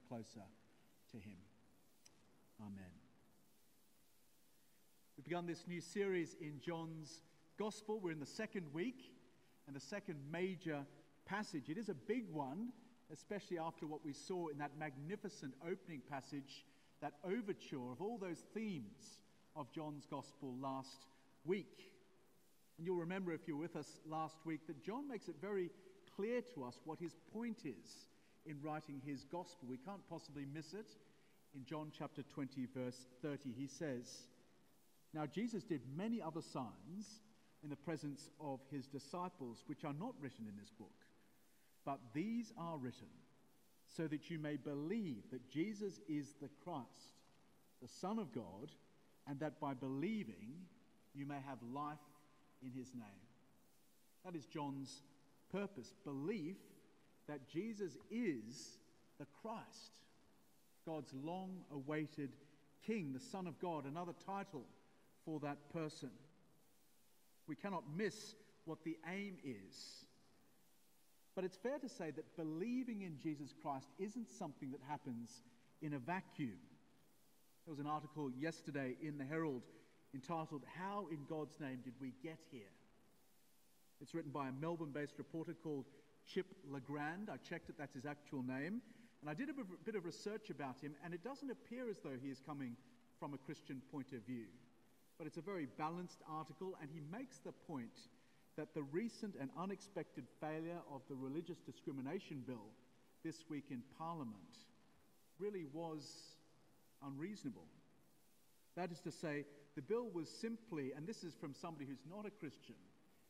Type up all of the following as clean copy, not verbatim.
closer to him. Amen. We've begun this new series in John's Gospel. We're in the second week and the second major passage. It is a big one, especially after what we saw in that magnificent opening passage, that overture of all those themes of John's Gospel last week. And you'll remember, if you were with us last week, that John makes it very clear to us what his point is in writing his Gospel. We can't possibly miss it. In John chapter 20, verse 30, he says, "Now Jesus did many other signs in the presence of his disciples, which are not written in this book. But these are written so that you may believe that Jesus is the Christ, the Son of God, and that by believing you may have life in his name." That is John's purpose, belief that Jesus is the Christ, God's long-awaited King, the Son of God, another title for that person. We cannot miss what the aim is. But it's fair to say that believing in Jesus Christ isn't something that happens in a vacuum. There was an article yesterday in the Herald entitled, "How in God's Name Did We Get Here?" It's written by a Melbourne-based reporter called Chip Legrand. I checked it, that's his actual name. And I did a bit of research about him, and it doesn't appear as though he is coming from a Christian point of view. But it's a very balanced article, and he makes the point that the recent and unexpected failure of the religious discrimination bill this week in Parliament really was unreasonable. That is to say, the bill was simply, and this is from somebody who's not a Christian,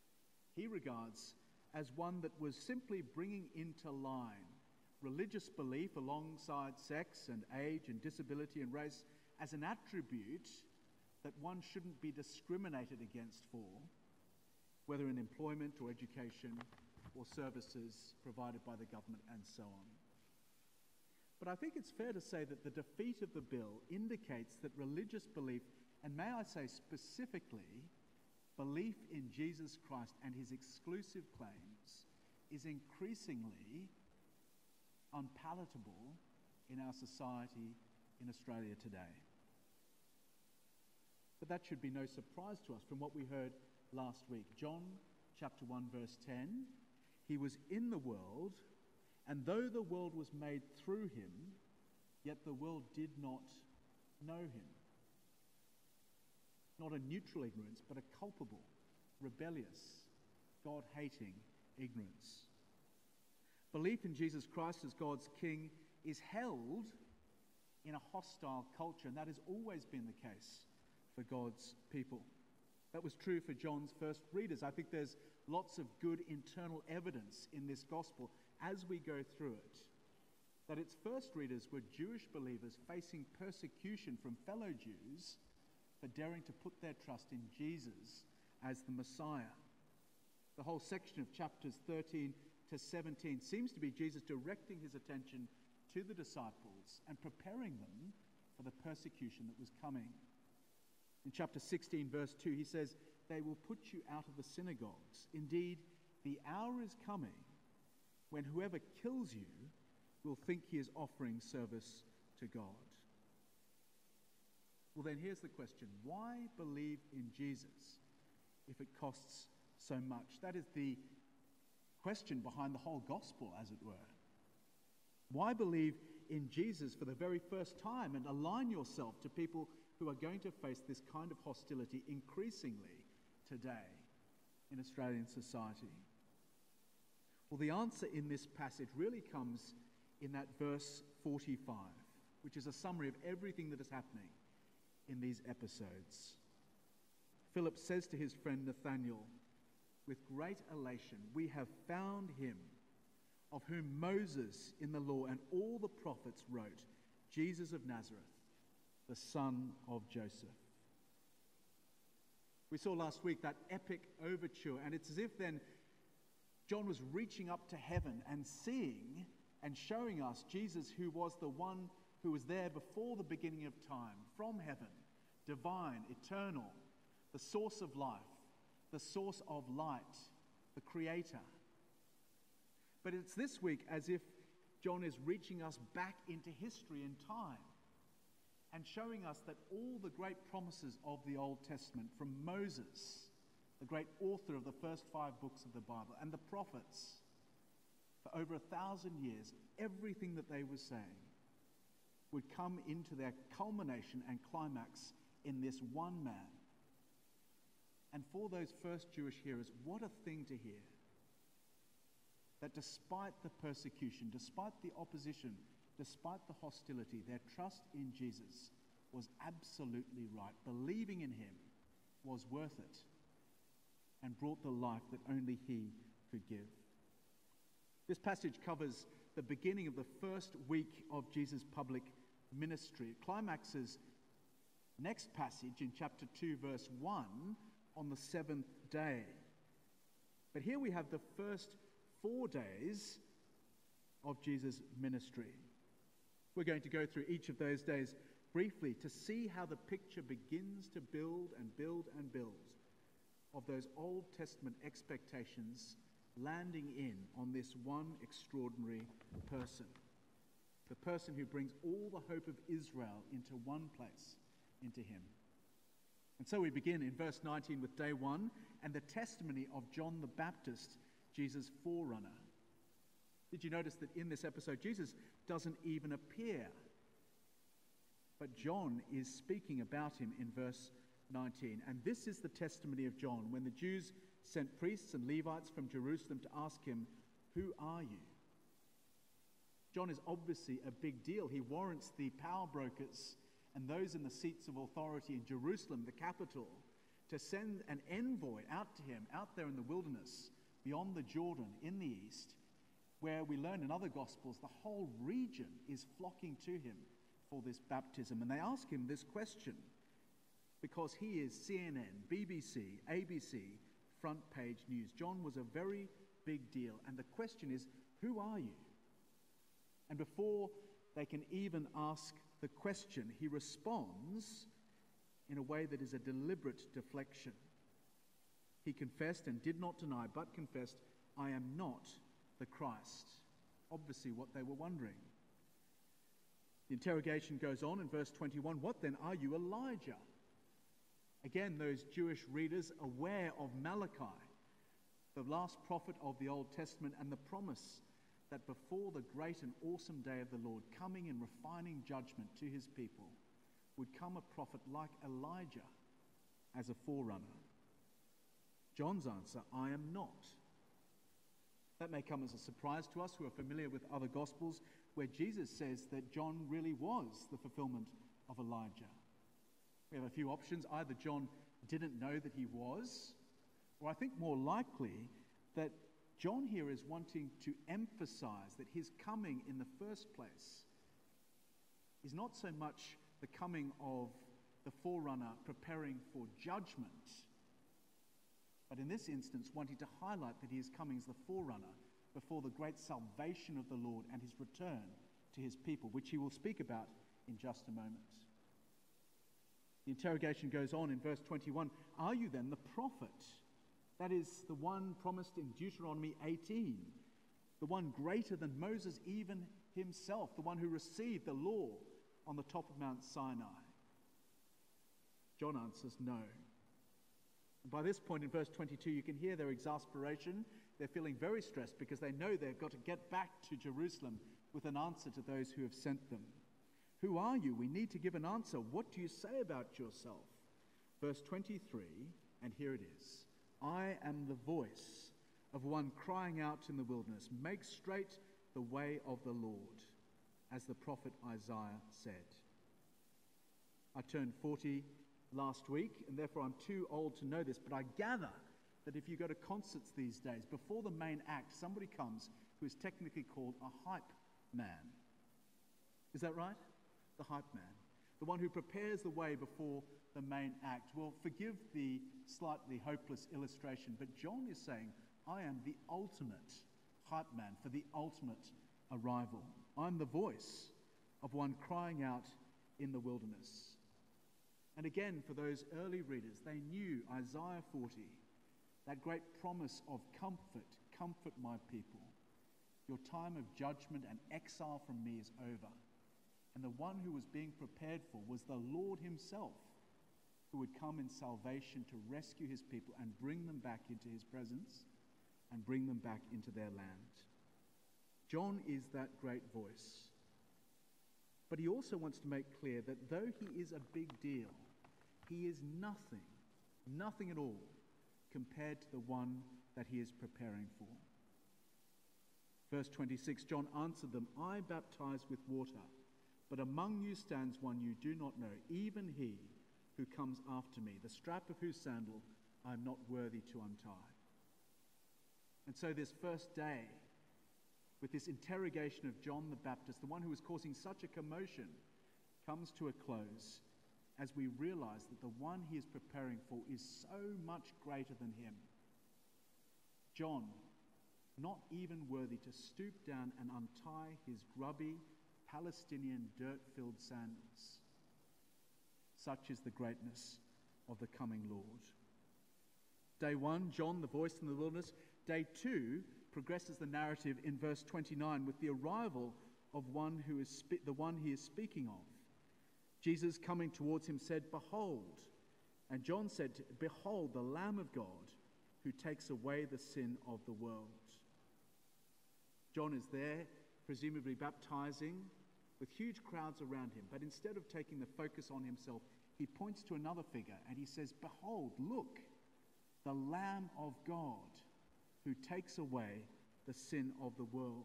he regards as one that was simply bringing into line religious belief alongside sex and age and disability and race as an attribute that one shouldn't be discriminated against for, whether in employment or education or services provided by the government and so on. But I think it's fair to say that the defeat of the bill indicates that religious belief, and may I say specifically, belief in Jesus Christ and his exclusive claims, is increasingly unpalatable in our society in Australia today. But that should be no surprise to us from what we heard last week. John chapter 1 verse 10, "He was in the world, and though the world was made through him, yet the world did not know him." Not a neutral ignorance, but a culpable, rebellious, God-hating ignorance. Belief in Jesus Christ as God's King is held in a hostile culture, and that has always been the case for God's people. That was true for John's first readers. I think there's lots of good internal evidence in this gospel as we go through it, that its first readers were Jewish believers facing persecution from fellow Jews for daring to put their trust in Jesus as the Messiah. The whole section of chapters 13 to 17 seems to be Jesus directing his attention to the disciples and preparing them for the persecution that was coming. In chapter 16, verse 2, he says, "They will put you out of the synagogues. Indeed, the hour is coming when whoever kills you will think he is offering service to God." Well, then here's the question. Why believe in Jesus if it costs so much? That is the question behind the whole gospel, as it were. Why believe in Jesus for the very first time and align yourself to people who are going to face this kind of hostility increasingly today in Australian society? Well, the answer in this passage really comes in that verse 45, which is a summary of everything that is happening in these episodes. Philip says to his friend Nathanael, with great elation, "We have found him of whom Moses in the law and all the prophets wrote, Jesus of Nazareth, the son of Joseph." We saw last week that epic overture, and it's as if then John was reaching up to heaven and seeing and showing us Jesus, who was the one who was there before the beginning of time, from heaven, divine, eternal, the source of life, the source of light, the creator. But it's this week as if John is reaching us back into history and time and showing us that all the great promises of the Old Testament, from Moses, the great author of the first 5 books of the Bible, and the prophets, for over 1,000 years, everything that they were saying would come into their culmination and climax in this one man. And for those first Jewish hearers, what a thing to hear. That despite the persecution, despite the opposition, despite the hostility, their trust in Jesus was absolutely right. Believing in him was worth it and brought the life that only he could give. This passage covers the beginning of the first week of Jesus' public ministry. It climaxes next passage in chapter 2, verse 1, on the 7th day. But here we have the first 4 days of Jesus' ministry. We're going to go through each of those days briefly to see how the picture begins to build and build and build of those Old Testament expectations landing in on this one extraordinary person. The person who brings all the hope of Israel into one place, into him. And so we begin in verse 19 with day 1 and the testimony of John the Baptist, Jesus' forerunner. Did you notice that in this episode, Jesus doesn't even appear? But John is speaking about him in verse 19. And this is the testimony of John when the Jews sent priests and Levites from Jerusalem to ask him, "Who are you?" John is obviously a big deal. He warrants the power brokers and those in the seats of authority in Jerusalem, the capital, to send an envoy out to him, out there in the wilderness, beyond the Jordan, in the east, where we learn in other Gospels the whole region is flocking to him for this baptism. And they ask him this question because he is CNN, BBC, ABC, front page news. John was a very big deal. And the question is, who are you? And before they can even ask the question, he responds in a way that is a deliberate deflection. He confessed and did not deny, but confessed, "I am not the Christ." Obviously what they were wondering. The interrogation goes on in verse 21. "What then, are you Elijah?" Again, those Jewish readers aware of Malachi, the last prophet of the Old Testament, and the promise that before the great and awesome day of the Lord, coming in refining judgment to his people, would come a prophet like Elijah as a forerunner. John's answer, "I am not." That may come as a surprise to us who are familiar with other Gospels, where Jesus says that John really was the fulfillment of Elijah. We have a few options. Either John didn't know that he was, or I think more likely that John here is wanting to emphasize that his coming in the first place is not so much the coming of the forerunner preparing for judgment, but in this instance wanting to highlight that he is coming as the forerunner before the great salvation of the Lord and his return to his people, which he will speak about in just a moment. The interrogation goes on in verse 21. "Are you then the prophet?" That is the one promised in Deuteronomy 18, the one greater than Moses even himself, the one who received the law on the top of Mount Sinai. John answers no. And by this point in verse 22, you can hear their exasperation. They're feeling very stressed because they know they've got to get back to Jerusalem with an answer to those who have sent them. "Who are you? We need to give an answer. What do you say about yourself?" Verse 23, and here it is. "I am the voice of one crying out in the wilderness, 'Make straight the way of the Lord,' as the prophet Isaiah said." I turned 40 last week, and therefore I'm too old to know this, but I gather that if you go to concerts these days, before the main act, somebody comes who is technically called a hype man. Is that right? The hype man. The one who prepares the way before the main act. Well, forgive the slightly hopeless illustration, but John is saying, I am the ultimate hype man for the ultimate arrival. I'm the voice of one crying out in the wilderness. And again, for those early readers, they knew Isaiah 40, that great promise of comfort, comfort my people. Your time of judgment and exile from me is over. And the one who was being prepared for was the Lord himself, who would come in salvation to rescue his people and bring them back into his presence and bring them back into their land. John is that great voice. But he also wants to make clear that though he is a big deal, he is nothing at all compared to the one that he is preparing for. Verse 26, John answered them, I baptize with water, but among you stands one you do not know, even he who comes after me, the strap of whose sandal I am not worthy to untie. And so this first day, with this interrogation of John the Baptist, the one who was causing such a commotion, comes to a close as we realize that the one he is preparing for is so much greater than him. John, not even worthy to stoop down and untie his grubby Palestinian dirt-filled sandals. Such is the greatness of the coming Lord. Day 1, John, the voice in the wilderness. Day 2 progresses the narrative in verse 29 with the arrival of the one he is speaking of. Jesus, coming towards him, said, Behold. And John said, Behold, the Lamb of God, who takes away the sin of the world. John is there, presumably baptizing, with huge crowds around him. But instead of taking the focus on himself, he points to another figure and he says, Behold, look, the Lamb of God, who takes away the sin of the world.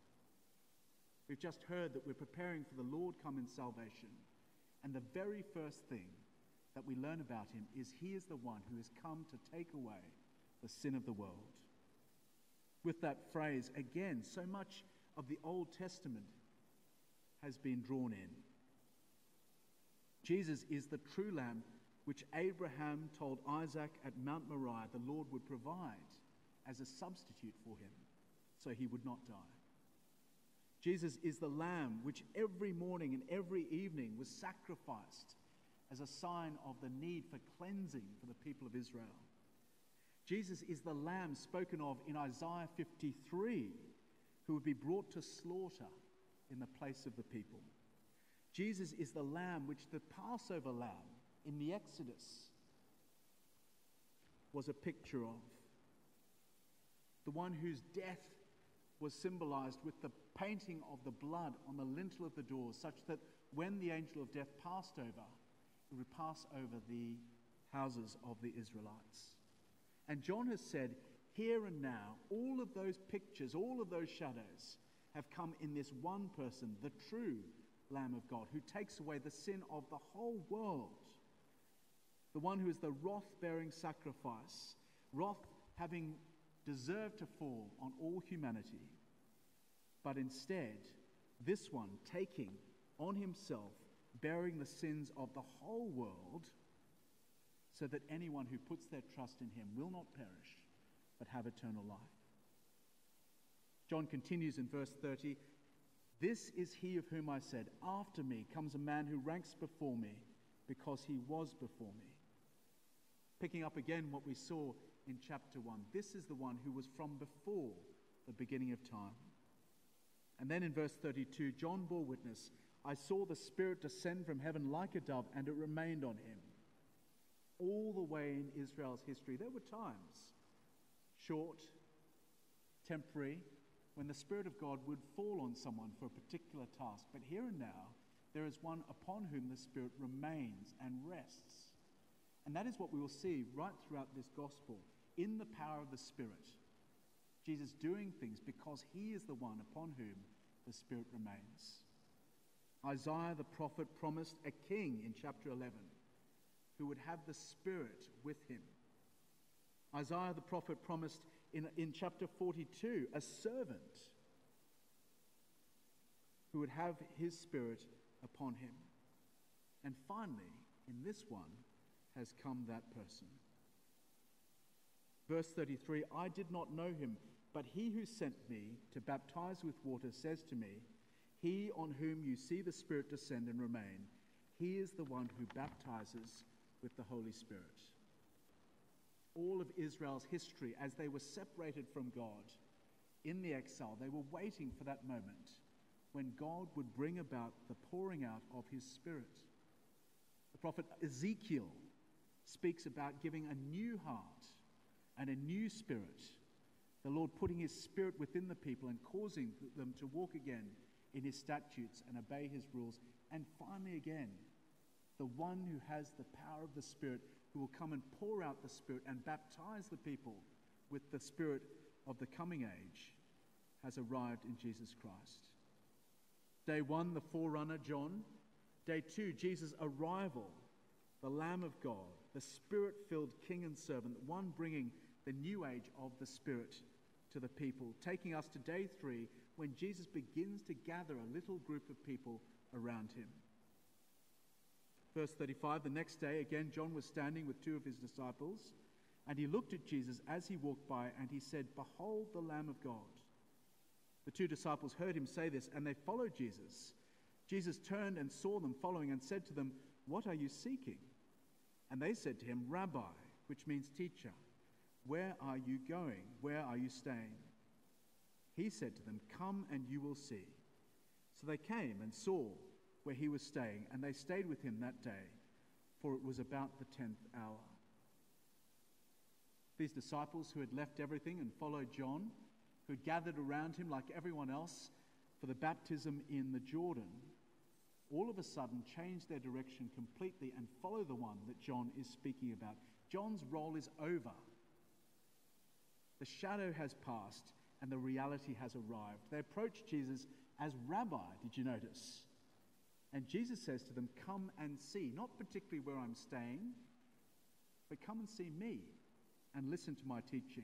We've just heard that we're preparing for the Lord come in salvation. And the very first thing that we learn about him is he is the one who has come to take away the sin of the world. With that phrase, again, so much of the Old Testament has been drawn in. Jesus is the true lamb which Abraham told Isaac at Mount Moriah the Lord would provide as a substitute for him so he would not die. Jesus is the lamb which every morning and every evening was sacrificed as a sign of the need for cleansing for the people of Israel. Jesus is the lamb spoken of in Isaiah 53, who would be brought to slaughter in the place of the people. Jesus is the lamb which the Passover lamb in the Exodus was a picture of. The one whose death was symbolized with the painting of the blood on the lintel of the doors, such that when the angel of death passed over, it would pass over the houses of the Israelites. And John has said, here and now, all of those pictures, all of those shadows have come in this one person, the true Lamb of God, who takes away the sin of the whole world. The one who is the wrath-bearing sacrifice, wrath having deserved to fall on all humanity. But instead, this one taking on himself, bearing the sins of the whole world, so that anyone who puts their trust in him will not perish, but have eternal life. John continues in verse 30, This is he of whom I said, After me comes a man who ranks before me, because he was before me. Picking up again what we saw in chapter 1, this is the one who was from before the beginning of time. And then in verse 32, John bore witness, I saw the Spirit descend from heaven like a dove, and it remained on him. All the way in Israel's history, there were times, short, temporary, when the Spirit of God would fall on someone for a particular task. But here and now, there is one upon whom the Spirit remains and rests. And that is what we will see right throughout this gospel, in the power of the Spirit. Jesus doing things because he is the one upon whom the Spirit remains. Isaiah the prophet promised a king in chapter 11 who would have the Spirit with him. Isaiah the prophet promised in chapter 42 a servant who would have his Spirit upon him. And finally, in this one, has come that person. Verse 33, I did not know him, but he who sent me to baptize with water says to me, he on whom you see the Spirit descend and remain, he is the one who baptizes with the Holy Spirit. All of Israel's history, as they were separated from God, in the exile, they were waiting for that moment when God would bring about the pouring out of his Spirit. The prophet Ezekiel speaks about giving a new heart and a new spirit. The Lord putting his Spirit within the people and causing them to walk again in his statutes and obey his rules. And finally again, the one who has the power of the Spirit, who will come and pour out the Spirit and baptize the people with the Spirit of the coming age, has arrived in Jesus Christ. Day 1, the forerunner, John. Day 2, Jesus' arrival, the Lamb of God, the Spirit-filled King and servant, the one bringing the new age of the Spirit to the people, taking us to day 3, when Jesus begins to gather a little group of people around him. Verse 35, the next day, again, John was standing with 2 of his disciples, and he looked at Jesus as he walked by, and he said, "Behold the Lamb of God." The 2 disciples heard him say this, and they followed Jesus. Jesus turned and saw them following and said to them, "What are you seeking?" And they said to him, "Rabbi," which means teacher, "where are you going? Where are you staying?" He said to them, "Come and you will see." So they came and saw where he was staying, and they stayed with him that day, for it was about the 10th hour. These disciples who had left everything and followed John, who had gathered around him like everyone else for the baptism in the Jordan, all of a sudden change their direction completely and follow the one that John is speaking about. John's role is over. The shadow has passed and the reality has arrived. They approach Jesus as Rabbi, did you notice? And Jesus says to them, "Come and see," not particularly where I'm staying, but come and see me and listen to my teaching.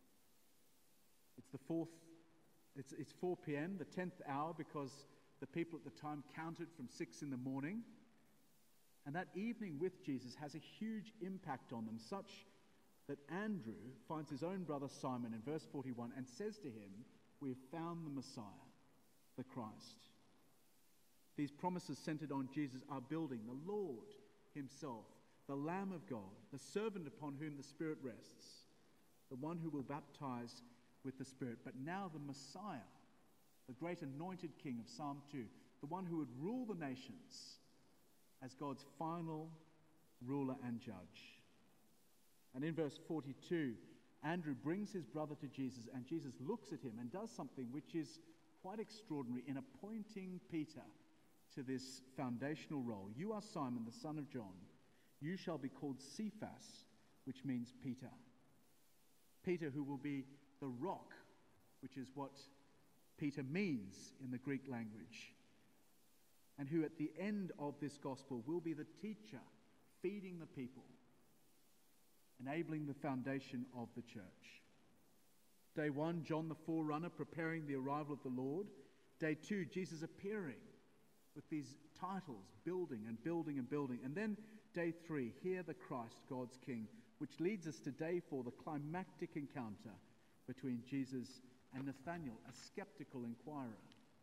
It's 4 p.m., the 10th hour, because the people at the time counted from 6 in the morning. And that evening with Jesus has a huge impact on them, such that Andrew finds his own brother Simon in verse 41 and says to him, "We have found the Messiah, the Christ." These promises centered on Jesus are building the Lord himself, the Lamb of God, the servant upon whom the Spirit rests, the one who will baptize with the Spirit, but now the Messiah, the great anointed King of Psalm 2, the one who would rule the nations as God's final ruler and judge. And in verse 42, Andrew brings his brother to Jesus, and Jesus looks at him and does something which is quite extraordinary in appointing Peter to this foundational role. "You are Simon, the son of John. You shall be called Cephas," which means Peter. Peter, who will be the rock, which is what Peter means in the Greek language, and who at the end of this gospel will be the teacher, feeding the people, enabling the foundation of the church. Day 1, John the forerunner, preparing the arrival of the Lord. Day 2, Jesus appearing with these titles, building and building and building. And then day 3, here the Christ, God's King, which leads us to day 4, the climactic encounter between Jesus and Nathanael, a skeptical inquirer.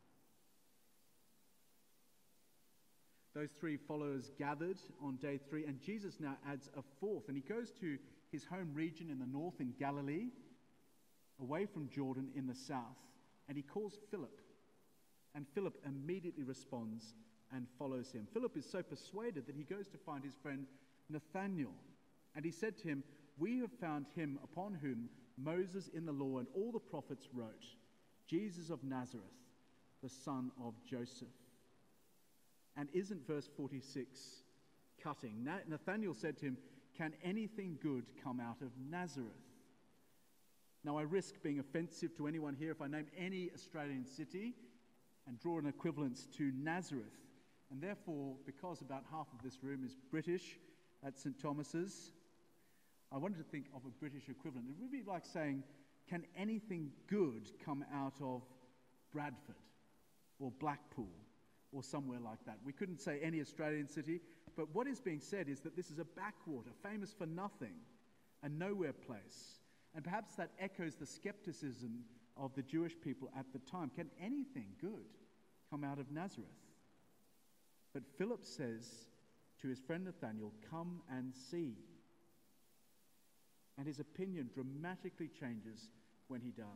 Those 3 followers gathered on day 3, and Jesus now adds a 4th, and he goes to his home region in the north in Galilee, away from Jordan in the south, and he calls Philip. And Philip immediately responds and follows him. Philip is so persuaded that he goes to find his friend Nathanael. And he said to him, "We have found him upon whom Moses in the law and all the prophets wrote, Jesus of Nazareth, the son of Joseph." And isn't verse 46 cutting? Nathanael said to him, "Can anything good come out of Nazareth?" Now I risk being offensive to anyone here if I name any Australian city and draw an equivalence to Nazareth. And therefore, because about half of this room is British at St. Thomas's, I wanted to think of a British equivalent. It would be like saying, can anything good come out of Bradford or Blackpool or somewhere like that? We couldn't say any Australian city, but what is being said is that this is a backwater, famous for nothing, a nowhere place. And perhaps that echoes the skepticism of the Jewish people at the time. Can anything good come out of Nazareth? But Philip says to his friend Nathanael, "Come and see." And his opinion dramatically changes when he does.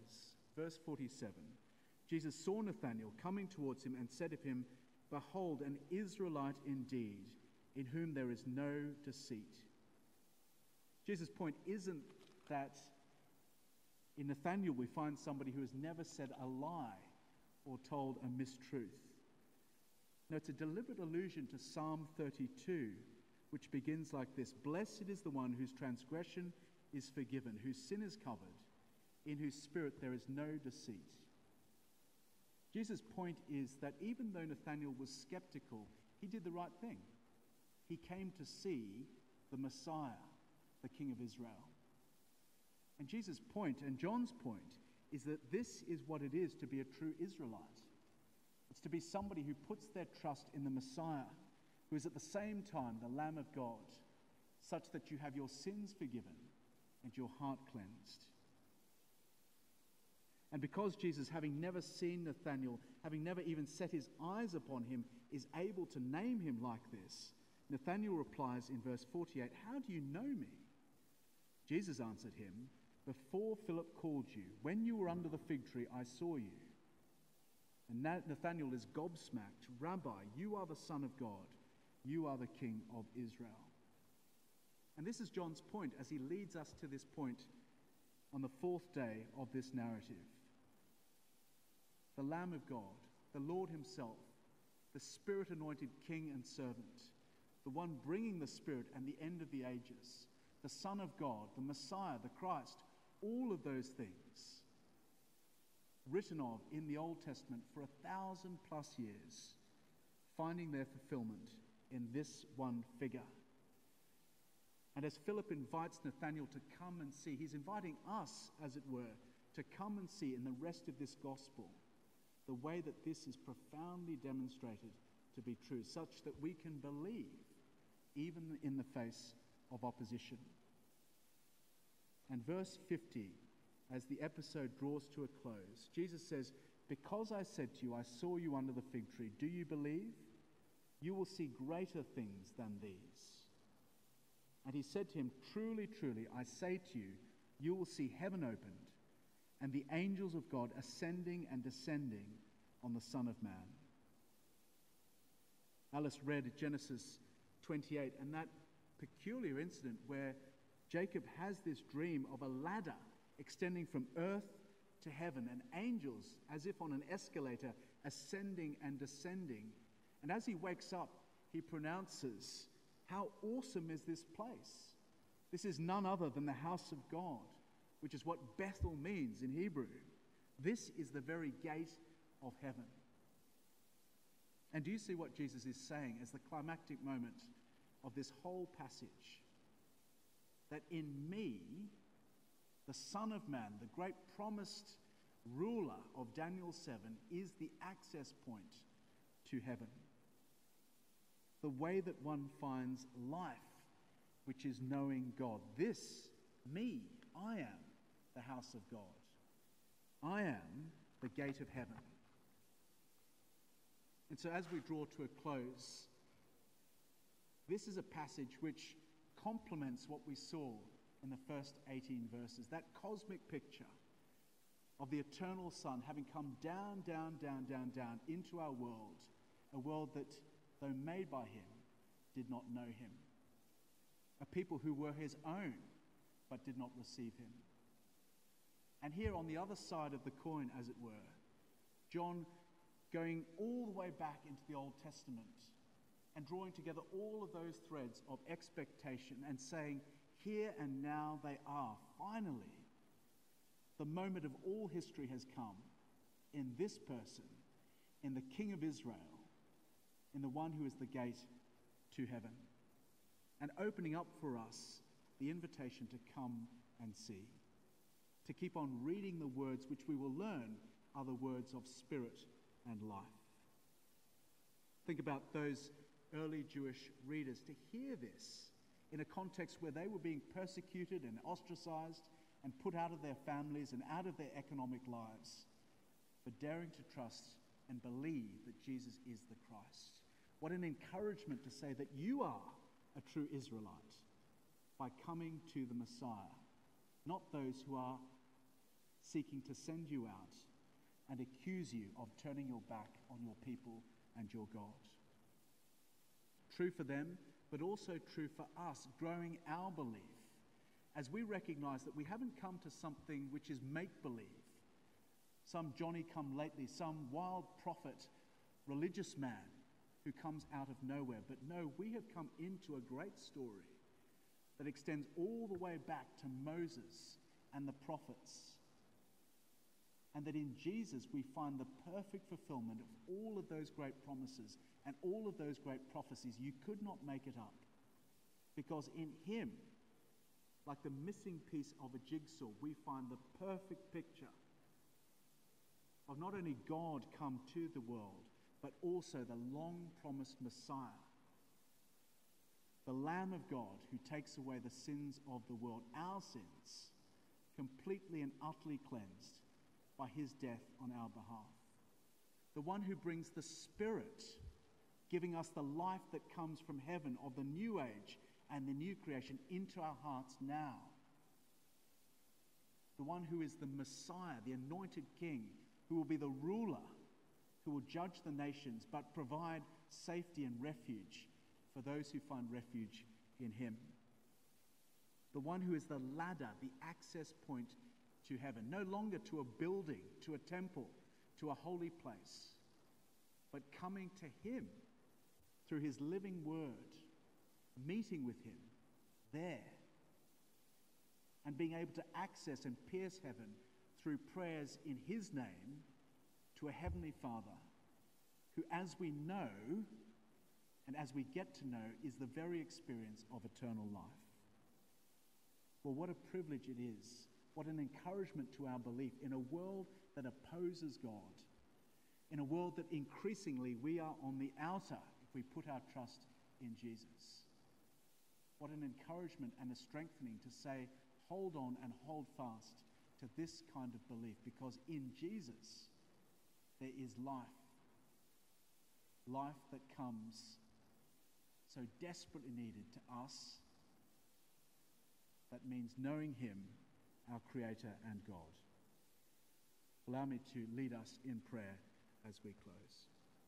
Verse 47, Jesus saw Nathanael coming towards him and said of him, "Behold, an Israelite indeed, in whom there is no deceit." Jesus' point isn't that in Nathanael we find somebody who has never said a lie or told a mistruth. No, it's a deliberate allusion to Psalm 32, which begins like this: "Blessed is the one whose transgression is forgiven, whose sin is covered, in whose spirit there is no deceit." Jesus' point is that even though Nathanael was skeptical, he did the right thing. He came to see the Messiah, the King of Israel. And Jesus' point, and John's point, is that this is what it is to be a true Israelite. It's to be somebody who puts their trust in the Messiah, who is at the same time the Lamb of God, such that you have your sins forgiven and your heart cleansed. And because Jesus, having never seen Nathanael, having never even set his eyes upon him, is able to name him like this, Nathanael replies in verse 48, "How do you know me?" Jesus answered him, "Before Philip called you, when you were under the fig tree, I saw you." And Nathanael is gobsmacked. "Rabbi, you are the Son of God. You are the King of Israel." And this is John's point as he leads us to this point on the fourth day of this narrative. The Lamb of God, the Lord himself, the Spirit-anointed King and servant, the one bringing the Spirit and the end of the ages, the Son of God, the Messiah, the Christ, all of those things written of in the Old Testament for 1,000+ years, finding their fulfillment in this one figure. And as Philip invites Nathanael to come and see, he's inviting us, as it were, to come and see in the rest of this gospel the way that this is profoundly demonstrated to be true, such that we can believe even in the face of opposition. And verse 50, as the episode draws to a close, Jesus says, "Because I said to you, I saw you under the fig tree, do you believe? You will see greater things than these." And he said to him, "Truly, truly, I say to you, you will see heaven opened and the angels of God ascending and descending on the Son of Man." Alice read Genesis 28 and that peculiar incident where Jacob has this dream of a ladder extending from earth to heaven and angels, as if on an escalator, ascending and descending. And as he wakes up, he pronounces, "How awesome is this place? This is none other than the house of God," which is what Bethel means in Hebrew. This is the very gate of heaven. And do you see what Jesus is saying as the climactic moment of this whole passage? That in me, the Son of Man, the great promised ruler of Daniel 7, is the access point to heaven. The way that one finds life, which is knowing God. This, me, I am the house of God. I am the gate of heaven. And so as we draw to a close, this is a passage which complements what we saw in the first 18 verses, that cosmic picture of the eternal Son having come down, down, down, down, down into our world, a world that, though made by him, did not know him. A people who were his own, but did not receive him. And here on the other side of the coin, as it were, John going all the way back into the Old Testament and drawing together all of those threads of expectation and saying, here and now they are, finally, the moment of all history has come in this person, in the King of Israel, in the one who is the gate to heaven, and opening up for us the invitation to come and see, to keep on reading the words which we will learn are the words of spirit and life. Think about those early Jewish readers to hear this in a context where they were being persecuted and ostracized and put out of their families and out of their economic lives for daring to trust and believe that Jesus is the Christ. What an encouragement to say that you are a true Israelite by coming to the Messiah, not those who are seeking to send you out and accuse you of turning your back on your people and your God. True for them, but also true for us, growing our belief as we recognize that we haven't come to something which is make-believe, some Johnny-come-lately, some wild prophet, religious man who comes out of nowhere. But no, we have come into a great story that extends all the way back to Moses and the prophets. And that in Jesus we find the perfect fulfillment of all of those great promises and all of those great prophecies. You could not make it up. Because in him, like the missing piece of a jigsaw, we find the perfect picture of not only God come to the world, but also the long-promised Messiah, the Lamb of God who takes away the sins of the world, our sins, completely and utterly cleansed by his death on our behalf. The one who brings the Spirit, giving us the life that comes from heaven of the new age and the new creation into our hearts now. The one who is the Messiah, the anointed King, who will be the ruler, who will judge the nations, but provide safety and refuge for those who find refuge in him. The one who is the ladder, the access point to heaven, no longer to a building, to a temple, to a holy place, but coming to him through his living word, meeting with him there, and being able to access and pierce heaven through prayers in his name to a heavenly Father who, as we know and as we get to know, is the very experience of eternal life. Well, what a privilege it is. What an encouragement to our belief in a world that opposes God, in a world that increasingly we are on the outer if we put our trust in Jesus. What an encouragement and a strengthening to say, hold on and hold fast to this kind of belief, because in Jesus there is life. Life that comes so desperately needed to us. That means knowing him, our Creator and God. Allow me to lead us in prayer as we close.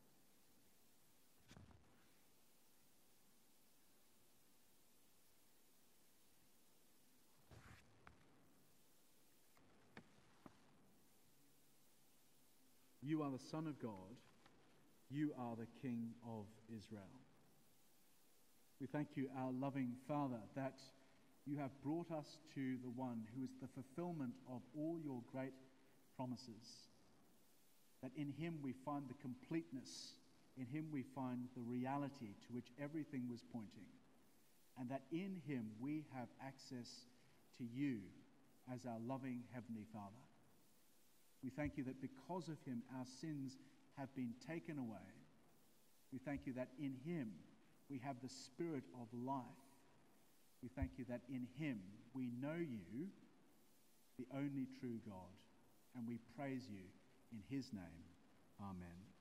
You are the Son of God. You are the King of Israel. We thank you, our loving Father, that you have brought us to the one who is the fulfillment of all your great promises. That in him we find the completeness, in him we find the reality to which everything was pointing, and that in him we have access to you as our loving Heavenly Father. We thank you that because of him our sins have been taken away. We thank you that in him we have the Spirit of life. We thank you that in him we know you, the only true God, and we praise you in his name. Amen.